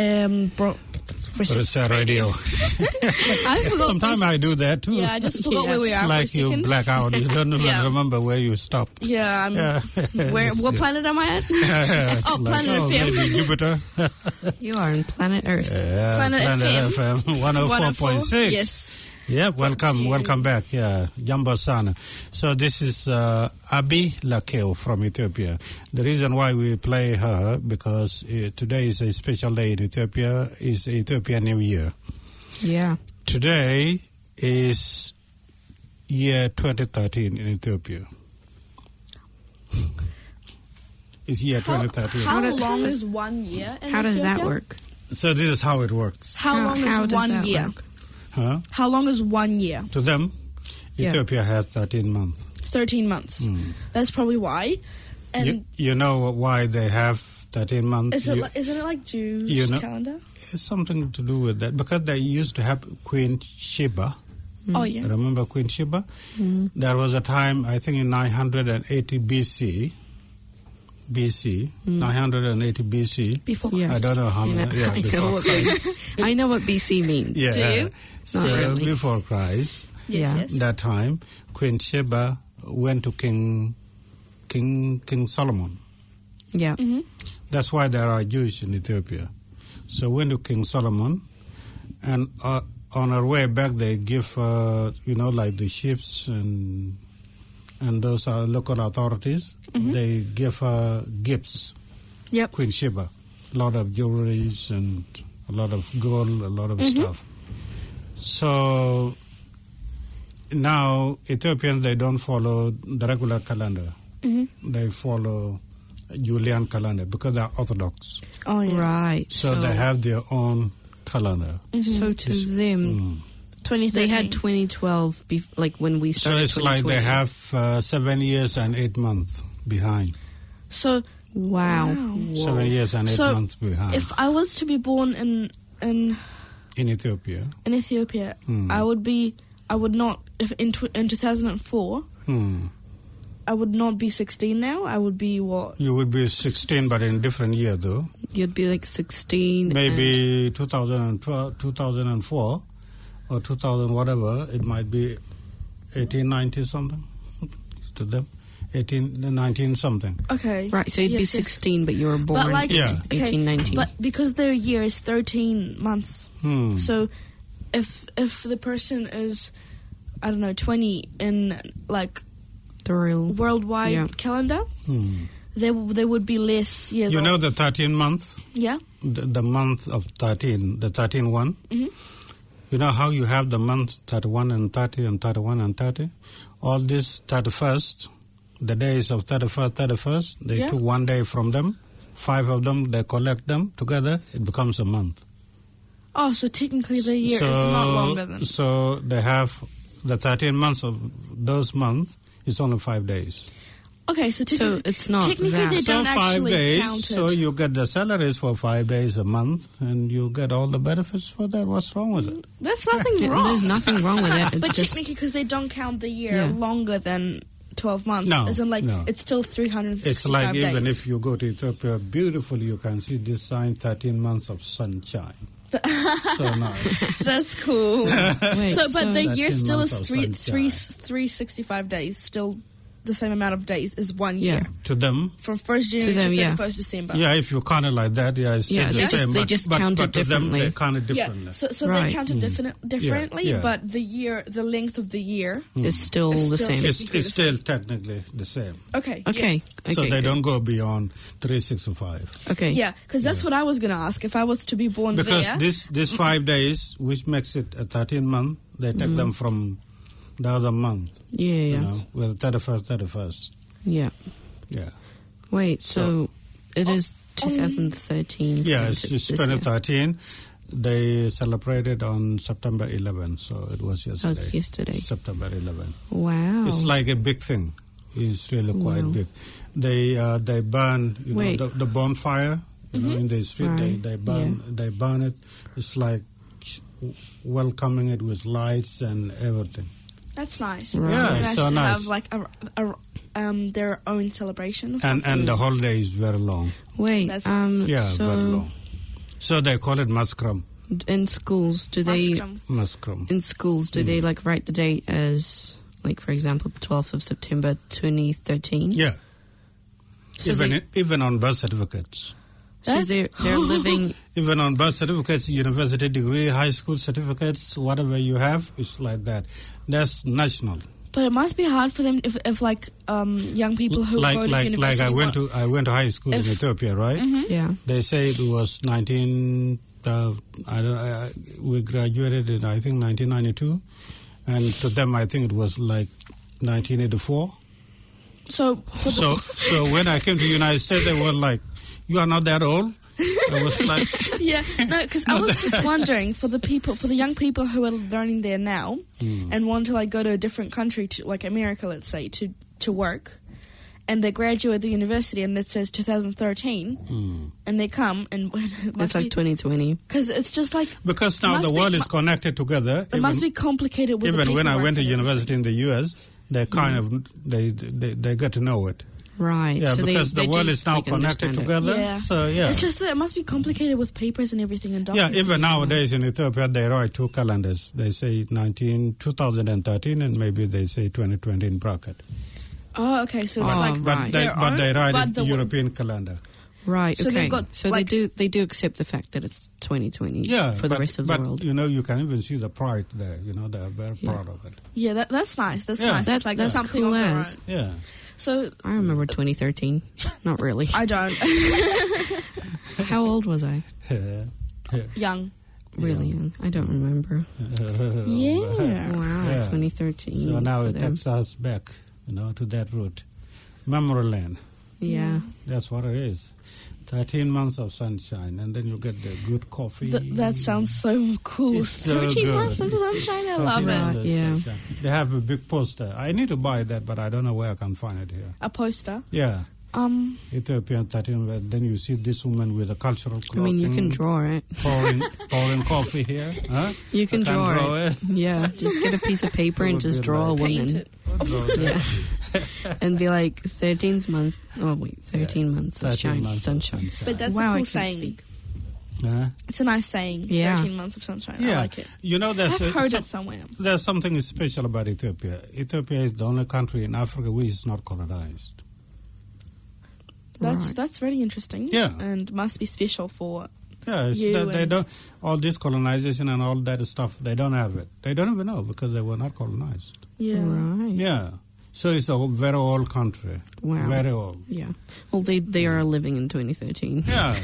Speaker 5: Reset Radio.
Speaker 7: I forgot.
Speaker 5: Sometimes I do that too.
Speaker 7: Yeah, I just forgot where we are.
Speaker 5: It's like
Speaker 7: for a second.
Speaker 5: you black out. You don't even remember where you stopped.
Speaker 7: Yeah, what planet am I at? Planet FM.
Speaker 5: Maybe Jupiter.
Speaker 6: You are on planet Earth.
Speaker 5: Yeah,
Speaker 7: Planet
Speaker 5: FM 104.6.
Speaker 7: Yes.
Speaker 5: Yeah, welcome back. Yeah, Jambo Sana. So this is Abi Lakeo from Ethiopia. The reason why we play her, because today is a special day in Ethiopia, is Ethiopian New Year.
Speaker 6: Yeah.
Speaker 5: Today is year 2013 in Ethiopia. It's year 2013.
Speaker 7: How long is 1 year in
Speaker 6: How does
Speaker 7: Ethiopia?
Speaker 6: that work?
Speaker 5: So this is how it works.
Speaker 7: How long
Speaker 6: how
Speaker 7: is
Speaker 6: does
Speaker 7: 1
Speaker 6: that
Speaker 7: year?
Speaker 6: work?
Speaker 5: Huh?
Speaker 7: How long is 1 year?
Speaker 5: To them,
Speaker 6: Yeah.
Speaker 5: Ethiopia has 13 months.
Speaker 7: 13 months. That's probably why. And
Speaker 5: You know why they have 13 months?
Speaker 7: isn't it like Jewish calendar?
Speaker 5: It's something to do with that. Because they used to have Queen Sheba.
Speaker 7: Oh, yeah.
Speaker 5: Remember Queen Sheba? There was a time, I think in 980 BC, 980 BC.
Speaker 7: Before
Speaker 6: Yes.
Speaker 5: I don't know how many. Yeah,
Speaker 6: I know what BC means.
Speaker 5: yeah.
Speaker 7: Do you?
Speaker 5: So
Speaker 6: really.
Speaker 5: before Christ,
Speaker 6: Yeah.
Speaker 5: that time, Queen Sheba went to King Solomon.
Speaker 6: Yeah.
Speaker 5: That's why there are Jews in Ethiopia. So went to King Solomon, and on her way back, they give, like the chiefs and those are local authorities. They give her gifts.
Speaker 7: Yep.
Speaker 5: Queen Sheba, a lot of jewelries and a lot of gold, a lot of stuff. So now Ethiopians, they don't follow the regular calendar. They follow Julian calendar because they're Orthodox.
Speaker 7: Oh, yeah.
Speaker 6: Right.
Speaker 5: So they have their own calendar.
Speaker 6: So to them,
Speaker 7: 2013.
Speaker 6: they had 2012, like when we
Speaker 5: So
Speaker 6: started.
Speaker 5: it's like they have 7 years and 8 months behind.
Speaker 7: So,
Speaker 6: Wow.
Speaker 5: 7 years and 8
Speaker 7: So,
Speaker 5: months behind
Speaker 7: if I was to be born in
Speaker 5: Ethiopia.
Speaker 7: Ethiopia, I would not, if in 2004, I would not be 16 now. I would be what?
Speaker 5: You would be 16, but in different year though.
Speaker 6: You'd be like 16.
Speaker 5: Maybe 2012, 2004 or 2000 whatever. It might be 1890 something to them. 19 something.
Speaker 7: Okay.
Speaker 6: Right, so you'd be 16, but you were born
Speaker 7: But like,
Speaker 6: in
Speaker 5: Yeah.
Speaker 6: 1819.
Speaker 7: But because their year is 13 months, so if the person is, I don't know, 20 in like
Speaker 6: the real
Speaker 7: worldwide calendar, they would be less years
Speaker 5: You
Speaker 7: old.
Speaker 5: know the 13 month?
Speaker 7: Yeah.
Speaker 5: The month of 13, the 13 one? You know how you have the month 31 and 30 and 31 and 30? All this 31st, the days of 31st, they took 1 day from them. 5 of them, they collect them together, it becomes a month.
Speaker 7: Oh, so technically the year is not longer than...
Speaker 5: So they have the 13 months of those months, it's only 5 days.
Speaker 7: Okay, so
Speaker 6: it's not
Speaker 7: technically
Speaker 6: that.
Speaker 7: they
Speaker 5: So
Speaker 7: don't
Speaker 5: 5
Speaker 7: actually
Speaker 5: days,
Speaker 7: count it.
Speaker 5: so you get the salaries for 5 days a month, and you get all the benefits for that. What's wrong with it?
Speaker 7: There's nothing wrong.
Speaker 6: There's nothing wrong with it. It's
Speaker 7: But
Speaker 6: just,
Speaker 7: technically, because they don't count the year longer than 12 months,
Speaker 5: No,
Speaker 7: isn't like
Speaker 5: no.
Speaker 7: it's still 365
Speaker 5: It's like
Speaker 7: days.
Speaker 5: even if you go to Ethiopia, beautiful, you can see this sign, 13 months of sunshine. So nice.
Speaker 7: That's cool.
Speaker 6: wait,
Speaker 7: But the year
Speaker 5: 13
Speaker 7: still
Speaker 5: months
Speaker 7: is
Speaker 5: of
Speaker 7: 365 days. Still the same amount of days is 1 year.
Speaker 5: To them,
Speaker 7: From 1st January to,
Speaker 6: them,
Speaker 7: 31st December.
Speaker 5: yeah, if you count it like that, it's still the same.
Speaker 6: they just count it
Speaker 5: but to them,
Speaker 6: differently.
Speaker 5: they count it
Speaker 7: Yeah,
Speaker 5: differently.
Speaker 7: so
Speaker 6: Right.
Speaker 7: they count it differently,
Speaker 5: Yeah.
Speaker 7: but the length of the year.
Speaker 6: is still
Speaker 7: It's
Speaker 6: the
Speaker 7: still
Speaker 6: same.
Speaker 5: It's still technically the same.
Speaker 7: Okay.
Speaker 6: Okay.
Speaker 7: yes.
Speaker 6: Okay.
Speaker 5: So they
Speaker 6: good.
Speaker 5: don't go beyond 365.
Speaker 6: Okay.
Speaker 7: Yeah, because that's what I was going to ask. If I was to be born
Speaker 5: Because
Speaker 7: there,
Speaker 5: this 5 days, which makes it a 13 month, they take them from the other month.
Speaker 6: Yeah,
Speaker 5: You
Speaker 6: yeah.
Speaker 5: know, with 31st.
Speaker 6: Yeah.
Speaker 5: Yeah.
Speaker 6: Wait, so it is 2013.
Speaker 5: Yeah, it's
Speaker 6: this year.
Speaker 5: 2013. They celebrated on September 11, so it was yesterday.
Speaker 6: Oh, yesterday.
Speaker 5: September 11.
Speaker 6: Wow.
Speaker 5: It's like a big thing. It's really quite big. They burn,
Speaker 6: Wait.
Speaker 5: the bonfire, in the street.
Speaker 6: Right.
Speaker 5: They burn it. It's like welcoming it with lights and everything.
Speaker 7: that's nice.
Speaker 6: Right.
Speaker 5: Yeah,
Speaker 7: Nice
Speaker 5: so
Speaker 7: to
Speaker 5: nice.
Speaker 7: have like their own celebration.
Speaker 5: And the holiday is very long.
Speaker 6: Wait,
Speaker 5: very long. So they call it Maskram.
Speaker 6: In schools, do they...
Speaker 5: Maskram.
Speaker 6: In schools, do they like write the date as, like, for example, the 12th of September 2013?
Speaker 5: Yeah.
Speaker 6: So
Speaker 5: even on birth certificates.
Speaker 6: So they're living...
Speaker 5: Even on birth certificates, university degree, high school certificates, whatever you have, it's like that. That's national.
Speaker 7: But it must be hard for them if young people who go to university...
Speaker 5: Like I went to high school in Ethiopia, right?
Speaker 7: Mm-hmm.
Speaker 6: Yeah.
Speaker 5: They say it was we graduated in, I think, 1992. And to them, I think it was like 1984.
Speaker 7: So
Speaker 5: when I came to the United States, they were like, "You are not that old." I was like,
Speaker 7: yeah, no, because I was just wondering for the young people who are learning there now and want to like go to a different country, to like America, let's say, to work, and they graduate the university and it says 2013, and they come and
Speaker 6: it's like 2020
Speaker 7: because it's just like
Speaker 5: because now the world is connected together.
Speaker 7: It must be complicated. With
Speaker 5: even when I went to university in the U.S., they kind of they get to know it.
Speaker 6: Right.
Speaker 5: Yeah,
Speaker 6: so
Speaker 5: because the world is now connected together.
Speaker 7: Yeah.
Speaker 5: So, yeah.
Speaker 7: It's just that it must be complicated with papers and everything and documents.
Speaker 5: Yeah, even nowadays in Ethiopia, they write two calendars. They say 2013 and maybe they say 2020 in bracket.
Speaker 7: Oh, okay. So it's like...
Speaker 5: But they write the European calendar.
Speaker 6: Right,
Speaker 7: so
Speaker 6: okay.
Speaker 7: So
Speaker 6: like, they do accept the fact that it's 2020 for the rest of the world.
Speaker 5: But, you can even see the pride there. They're very proud of it.
Speaker 7: Yeah, that's nice. That's nice. That's like something
Speaker 6: cool
Speaker 7: as.
Speaker 5: Yeah.
Speaker 7: So
Speaker 6: I remember 2013. Not really.
Speaker 7: I don't.
Speaker 6: How old was I?
Speaker 7: Young.
Speaker 6: Really young. I don't remember.
Speaker 7: Yeah.
Speaker 6: Wow, 2013.
Speaker 5: So now it takes us back, to that route. Memory lane.
Speaker 6: Yeah.
Speaker 5: That's what it is. 13 months of sunshine, and then you get the good coffee.
Speaker 7: That sounds so cool.
Speaker 5: It's so
Speaker 7: 13
Speaker 5: good.
Speaker 7: months of sunshine, I love it.
Speaker 6: Yeah.
Speaker 5: They have a big poster. I need to buy that, but I don't know where I can find it here.
Speaker 7: A poster?
Speaker 5: Yeah. Ethiopian 13, then you see this woman with a cultural clothing.
Speaker 6: I mean, you can draw it.
Speaker 5: Pouring coffee here. Huh?
Speaker 6: You can draw it. Yeah, just get a piece of paper and just draw a woman.
Speaker 7: Paint it.
Speaker 6: Yeah. And be like 13 months. Oh wait, 13 months of sunshine.
Speaker 7: But that's a cool saying. It's a nice saying.
Speaker 6: Yeah.
Speaker 7: 13 months of sunshine.
Speaker 5: Yeah.
Speaker 7: I like it.
Speaker 5: I've
Speaker 7: heard it somewhere.
Speaker 5: There's something special about Ethiopia. Ethiopia is the only country in Africa which is not colonized.
Speaker 7: That's very interesting.
Speaker 5: Yeah.
Speaker 7: And must be special for.
Speaker 5: Yeah, they don't. All this colonization and all that stuff, they don't have it. They don't even know because they were not colonized.
Speaker 7: Yeah.
Speaker 6: Right.
Speaker 5: Yeah. So it's a very old country.
Speaker 6: Wow.
Speaker 5: Very old.
Speaker 6: Yeah. Well, they are living in 2013.
Speaker 5: Yeah.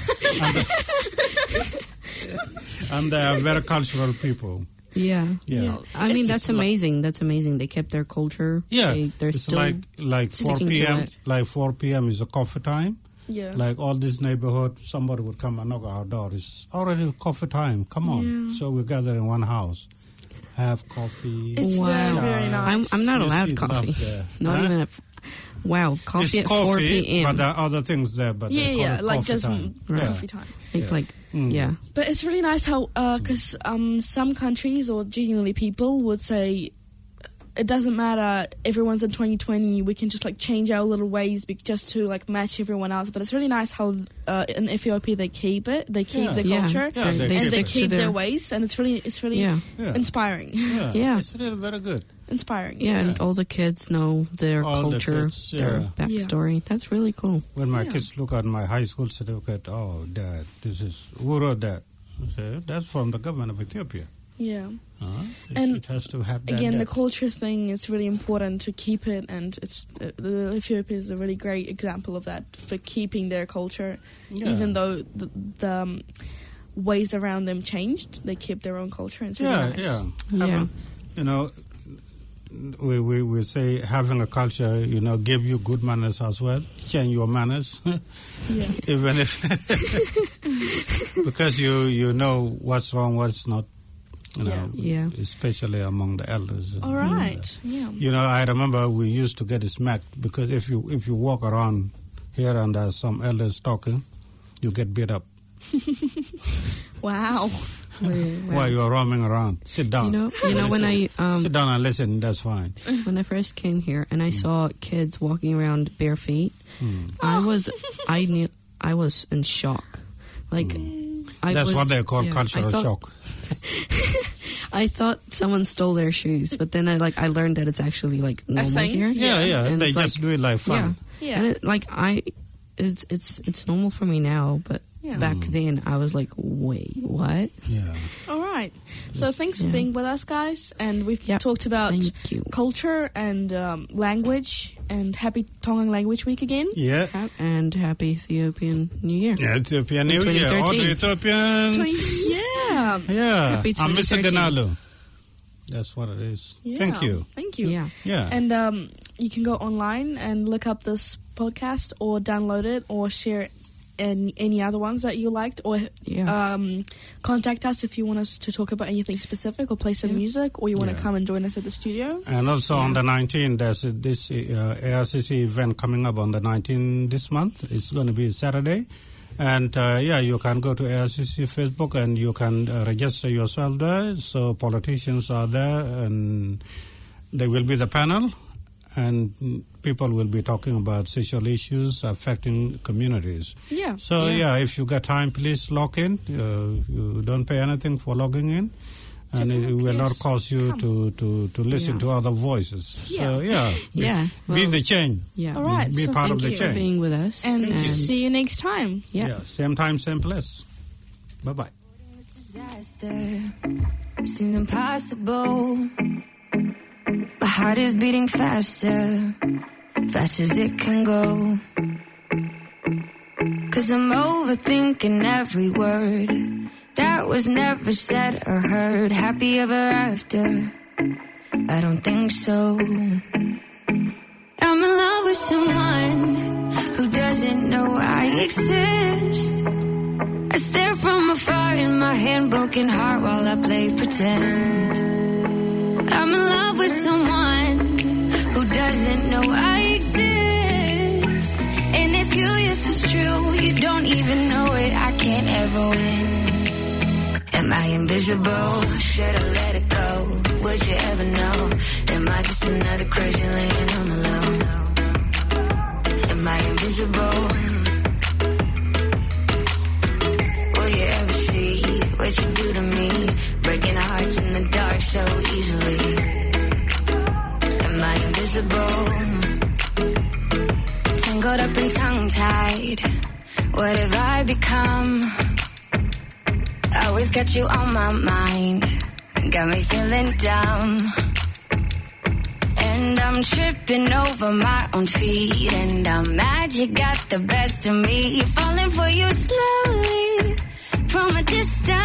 Speaker 5: And they are very cultural people.
Speaker 6: Yeah.
Speaker 5: Yeah.
Speaker 6: I mean, that's amazing. That's amazing. They kept their culture.
Speaker 5: Yeah.
Speaker 6: They're
Speaker 5: it's
Speaker 6: still
Speaker 5: like 4 p.m. Like 4 p.m. is a coffee time.
Speaker 7: Yeah.
Speaker 5: Like all this neighborhood, somebody would come and knock our door. It's already coffee time. Come on.
Speaker 7: Yeah.
Speaker 5: So we gather in one house, have coffee.
Speaker 7: It's very, very nice.
Speaker 6: I'm not allowed coffee. Not even at... Wow, coffee
Speaker 5: it's
Speaker 6: at 4 p.m.
Speaker 5: But there are other things there. But
Speaker 7: yeah, like just
Speaker 5: coffee
Speaker 7: time.
Speaker 6: Yeah.
Speaker 7: But it's really nice how, because some countries or genuinely people would say, it doesn't matter, everyone's in 2020, we can just like change our little ways just to like match everyone else. But it's really nice how in Ethiopia they keep their culture
Speaker 5: and
Speaker 7: they keep their ways, and it's really inspiring.
Speaker 5: Yeah, it's really very good.
Speaker 7: Inspiring.
Speaker 6: Yeah, and all the kids know their culture, their backstory. That's really cool.
Speaker 5: When my kids look at my high school certificate, oh, Dad, who wrote that? I say, that's from the government of Ethiopia.
Speaker 7: Yeah.
Speaker 5: And it has to have that.
Speaker 7: Again, the culture thing, it's really important to keep it, and Ethiopia is a really great example of that, for keeping their culture. Yeah. Even though the ways around them changed, they keep their own culture, and it's really nice.
Speaker 5: Yeah. We say having a culture, give you good manners as well. Change your manners.
Speaker 7: Yeah.
Speaker 5: Even if... because you know what's wrong, what's not. Especially among the elders.
Speaker 7: All right.
Speaker 5: I remember we used to get smacked because if you walk around here and there's some elders talking, you get beat up.
Speaker 7: Wow.
Speaker 5: While you're roaming around. Sit down.
Speaker 6: You know when I...
Speaker 5: sit down and listen, that's fine.
Speaker 6: When I first came here and I saw kids walking around bare feet, I was in shock. Like,
Speaker 5: that's what they call cultural shock.
Speaker 6: I thought someone stole their shoes, but then I learned that it's actually like normal here.
Speaker 5: Yeah.
Speaker 6: And
Speaker 5: they just do it like fun.
Speaker 6: Yeah. And it's normal for me now, but back then I was like, wait, what?
Speaker 5: Yeah.
Speaker 7: All right. So thanks for being with us, guys. And we've talked about culture and language. And happy Tongan Language Week again.
Speaker 5: Yeah.
Speaker 6: And happy Ethiopian New Year.
Speaker 5: Yeah, Ethiopian New Year. All the Ethiopians. Yeah.
Speaker 6: Happy 2013.
Speaker 5: I'm Mr. Ganalu. That's what it is.
Speaker 7: Yeah.
Speaker 5: Thank you.
Speaker 7: Thank you.
Speaker 5: Yeah.
Speaker 7: And you can go online and look up this podcast or download it or share any other ones that you liked, or contact us if you want us to talk about anything specific or play some music, or you want to come and join us at the studio.
Speaker 5: And also on the 19th, there's this ARCC event coming up on the 19th this month. It's going to be Saturday. And you can go to ARCC Facebook and you can register yourself there. So politicians are there and they will be the panel. And people will be talking about social issues affecting communities.
Speaker 7: Yeah.
Speaker 5: So, if you got time, please log in. You don't pay anything for logging in. And it will not cost you to listen to other voices. So, be the change.
Speaker 6: Yeah.
Speaker 7: All right.
Speaker 5: Be part of the
Speaker 6: Thank you for
Speaker 5: change.
Speaker 6: being with us.
Speaker 7: And see you next time.
Speaker 5: Yeah. Same time, same place. Bye-bye.
Speaker 8: Disaster seemed impossible. My heart is beating faster, fast as it can go. 'Cause I'm overthinking every word that was never said or heard. Happy ever after? I don't think so. I'm in love with someone who doesn't know I exist. I stare from afar in my hand, broken heart while I play pretend. I'm in love with someone who doesn't know I exist. And it's you, yes, it's true. You don't even know it. I can't ever win. Am I invisible? Should I let it go? Would you ever know? Am I just another crazy laying on the low? Am I invisible? Will you ever see what you do to me? Breaking hearts in the dark so easily. Am I invisible? Tangled up and tongue-tied. What have I become? Always got you on my mind. Got me feeling dumb. And I'm tripping over my own feet. And I'm mad you got the best of me. Falling for you slowly from a distance.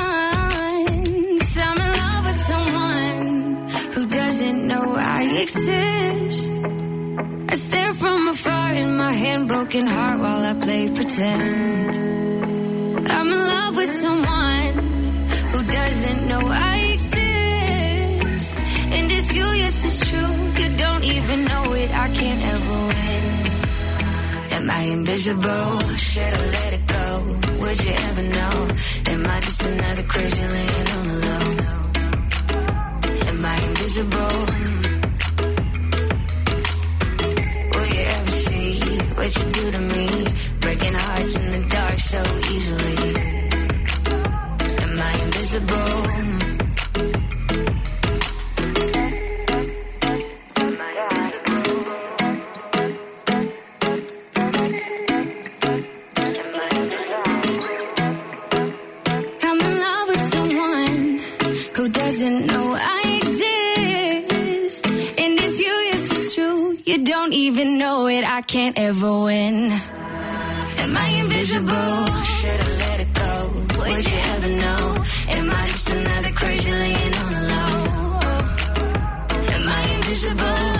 Speaker 8: I'm in love with someone who doesn't know I exist. I stare from afar in my hand, broken heart while I play pretend. I'm in love with someone who doesn't know I exist. And it's you, yes, it's true. You don't even know it. I can't ever win. Am I invisible? Should I let it go? Would you ever know? Am I just another crazy laying on the low? Am I invisible? Will you ever see what you do to me? Breaking hearts in the dark so easily. Am I invisible? Who doesn't know I exist. And it's you, yes, it's true. You don't even know it. I can't ever win. Am I invisible? Should I let it go? Would you ever know? Am I just another crazy laying on the low? Am I invisible?